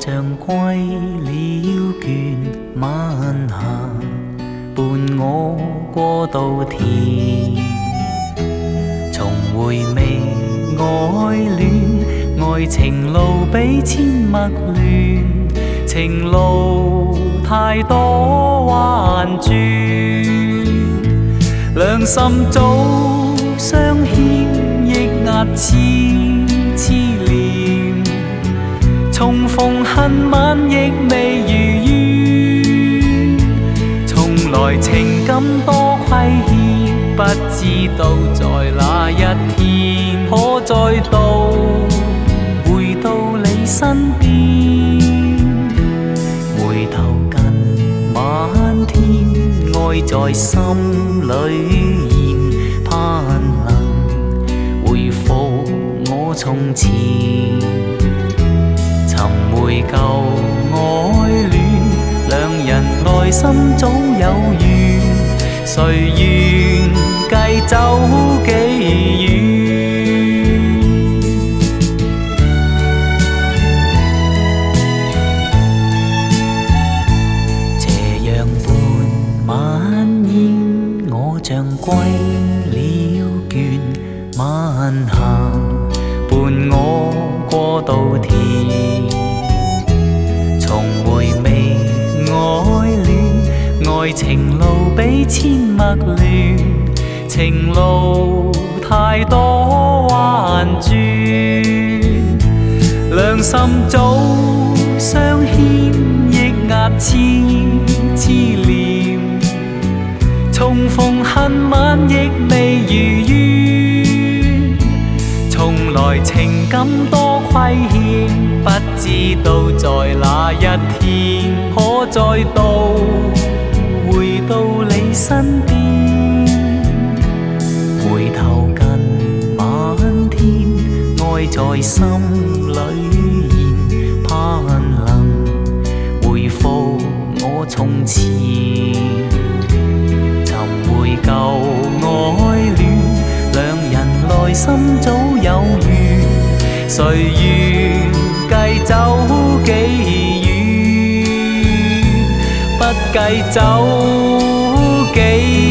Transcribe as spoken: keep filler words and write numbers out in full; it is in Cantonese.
像归了倦晚霞，伴我过稻田。重回味爱恋，爱情路比千陌乱，情路太多彎轉，兩心早相牽，抑壓痴痴念，重逢恨晚亦未如願，從來情感多虧欠，不知道在哪一天可再度回到你身邊。回頭近晚天，愛在心裏現，盼能回復我從前，尋回舊愛戀，兩人內心早有緣，誰願繼走幾遠？斜陽伴晚煙，我像歸了倦晚霞，伴我過稻田，重回味愛戀，愛情路比千陌亂，情路太多彎轉，兩心早相牽，抑壓痴痴念，重逢恨晚亦未如願，從來情感多虧欠，不知道在哪一天可再度回到你身邊。回頭近晚天，愛在心裏現，盼能回復我從前，尋回舊愛戀，兩人內心早有緣，誰願繼走幾遠？不計走幾